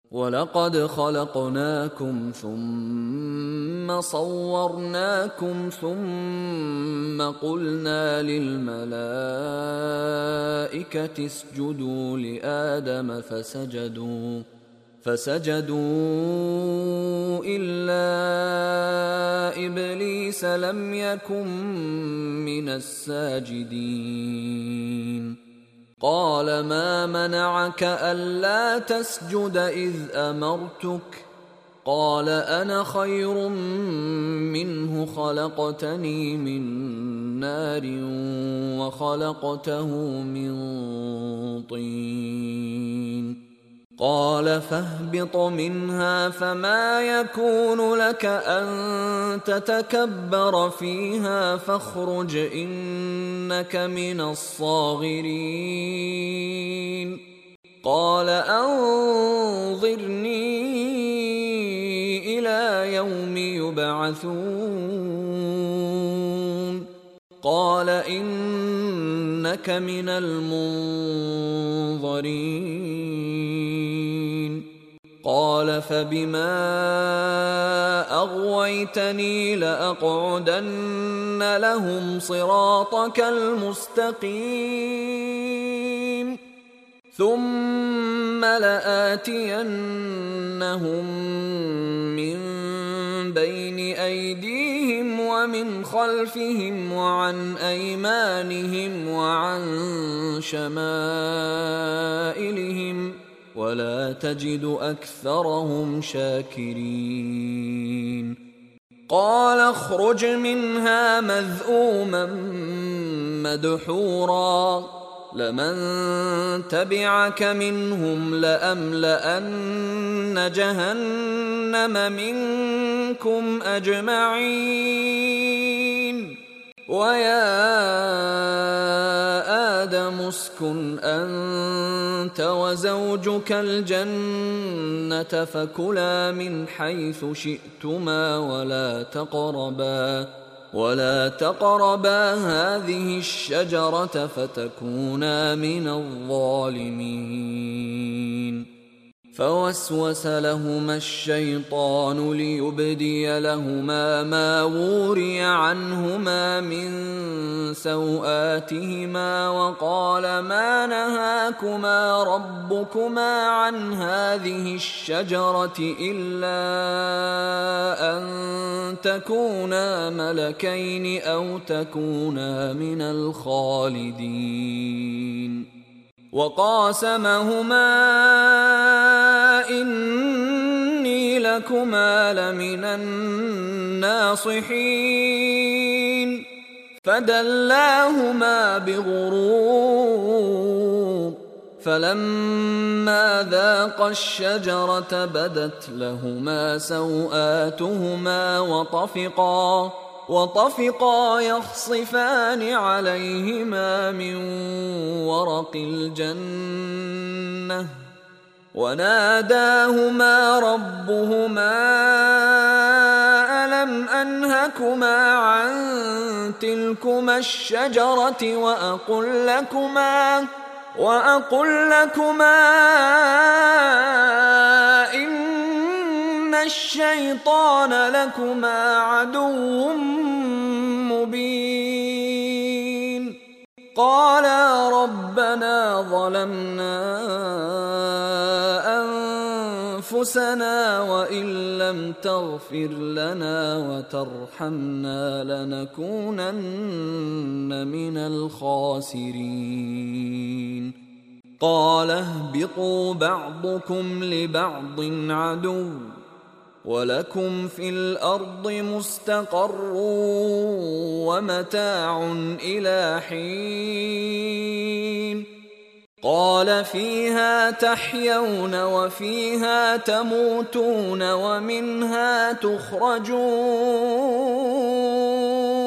وَلَقَدْ خَلَقْنَاكُمْ ثُمَّ صَوَّرْنَاكُمْ ثُمَّ قُلْنَا لِلْمَلَائِكَةِ اسْجُدُوا لِآدَمَ فسجدوا إلا إبليس لم يكن من الساجدين. قال ما منعك ألا تسجد إذ أمرتك؟ قال أنا خير منه خلقتني من نار وخلقته من طين. قال فاهبط منها فما يكون لك أن تتكبر فيها فاخرج إنك من الصاغرين. قال أنظرني إلى يوم يبعثون. قال إنك من المنظرين. قال فبما أغويتني لأقعدن لهم صراطك المستقيم ثم لآتينهم من بين أيديهم ومن خلفهم وعن أيمانهم وعن شمائلهم ولا تجد أكثرهم شاكرين. قال اخرج منها مذءوما مدحورا لمن تبعك منهم لأملأن جهنم منكم أجمعين. ويا آدم اسكن أنت وزوجك الجنة فكلا من حيث شئتما ولا تقربا هذه الشجرة فتكونا من الظالمين. فوسوس لهما الشيطان ليبدي لهما ما وري عنهما من سوآتهما وقال ما نهاكما ربكما عن هذه الشجرة إلا أن تكونا ملكين أو تكونا من الخالدين. وقاسمهما إني لكما لمن الناصحين. فدلاهما بغرور فلما ذاقا الشجرة بدت لهما سوآتهما وطفقا يخصفان عليهما من ورق الجنة وناداهما ربهما ألم أنهكما عن تلكما الشجرة وأقل لكما إن الشيطان لكما عدو مبين. قالا ربنا ظلمنا أنفسنا وإن لم تغفر لنا وترحمنا لنكونن من الخاسرين. قال اهبطوا بعضكم لبعض عدو ولكم في الأرض مستقر ومتاع إلى حين. قال فيها تحيون وفيها تموتون ومنها تخرجون.